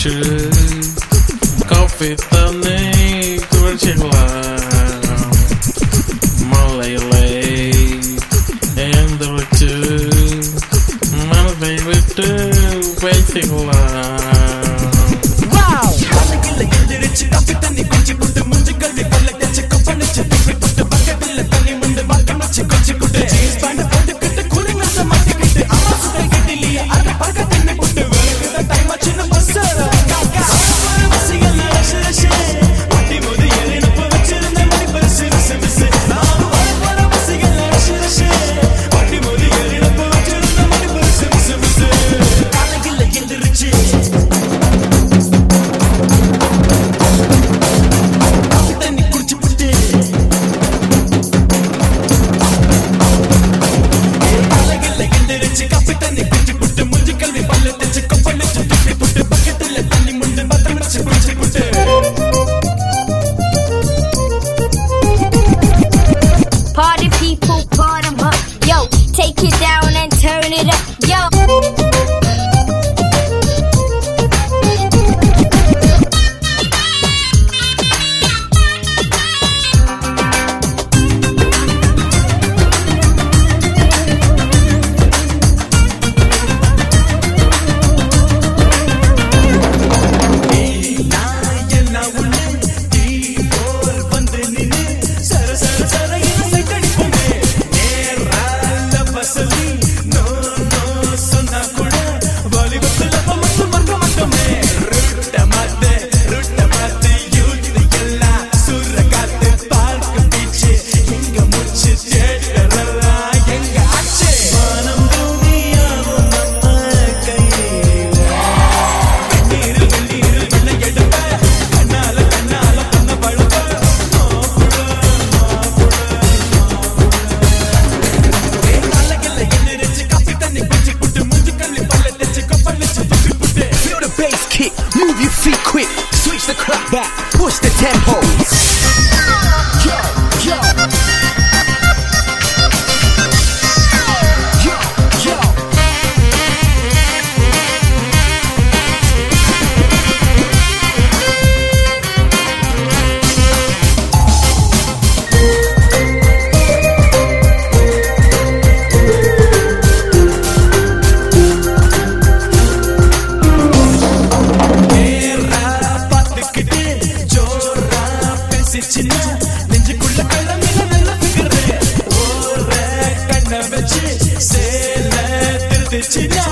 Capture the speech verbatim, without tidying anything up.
எழுந்திருச்சு காஃபி தண்ணி குடிச்சிக்கலாம், மலையில எழுந்திருச்சு மனதை விட்டு பேசிக்கலாம். Party people, bottom up, yo, take it down and turn it up, yo. Move your feet quick, switch the clock back, push the tempo. Yo, yo. Yo, yo. நெஞ்சுக்குள்ள கள்ளமில்ல நல்ல பிகரே ஓர கண்ண வச்சு சேல திருச்சினா